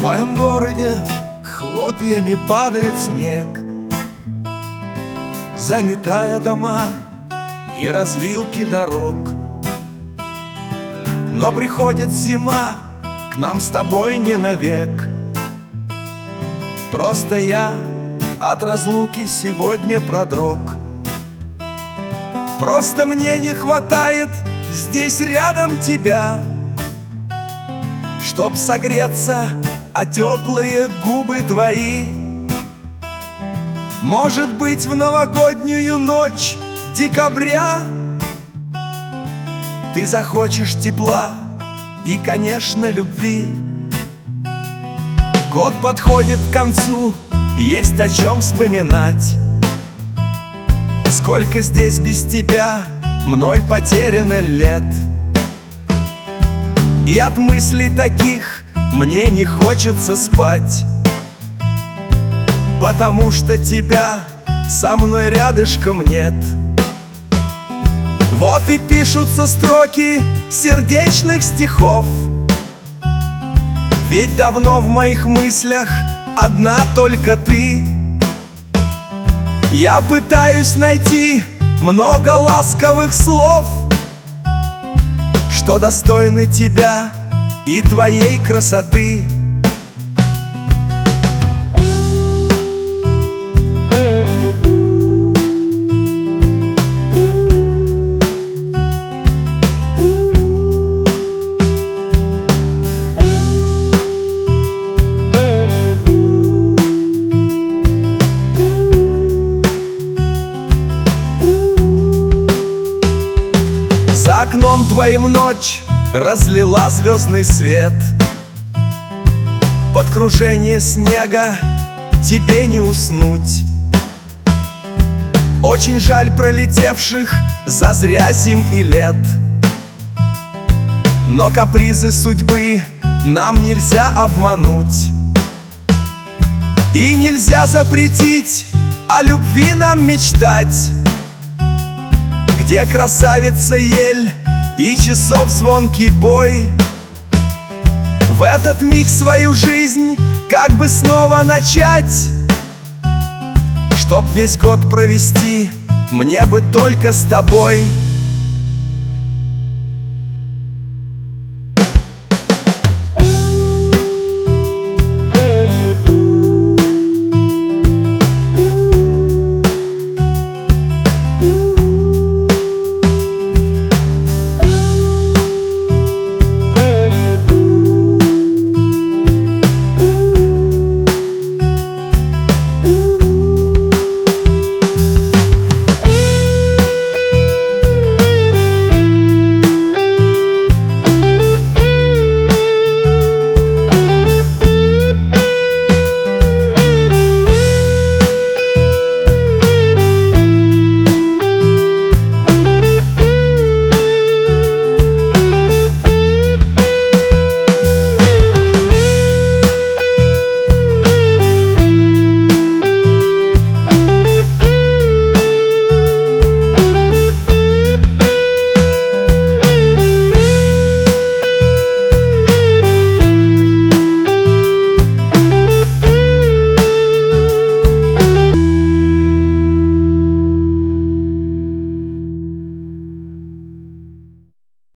моем городе хлопьями падает снег, заметая дома и развилки дорог. Но приходит зима к нам с тобой не навек. Просто я от разлуки сегодня продрог. Просто мне не хватает здесь рядом тебя, чтоб согреться о теплые губы твои. Может быть, в новогоднюю ночь декабря ты захочешь тепла и, конечно, любви. Год подходит к концу, есть о чем вспоминать. Сколько здесь без тебя мной потеряно лет. И от мыслей таких мне не хочется спать, потому что тебя со мной рядышком нет. Вот и пишутся строки сердечных стихов, ведь давно в моих мыслях одна только ты. Я пытаюсь найти много ласковых слов, что достойны тебя и твоей красоты. За окном твоим ночь разлила звездный свет. Под кружение снега тебе не уснуть. Очень жаль пролетевших зазря зим и лет, но капризы судьбы нам нельзя обмануть. И нельзя запретить о любви нам мечтать, где красавица ель и часов звонкий бой. В этот миг свою жизнь как бы снова начать, чтоб весь год провести мне бы только с тобой.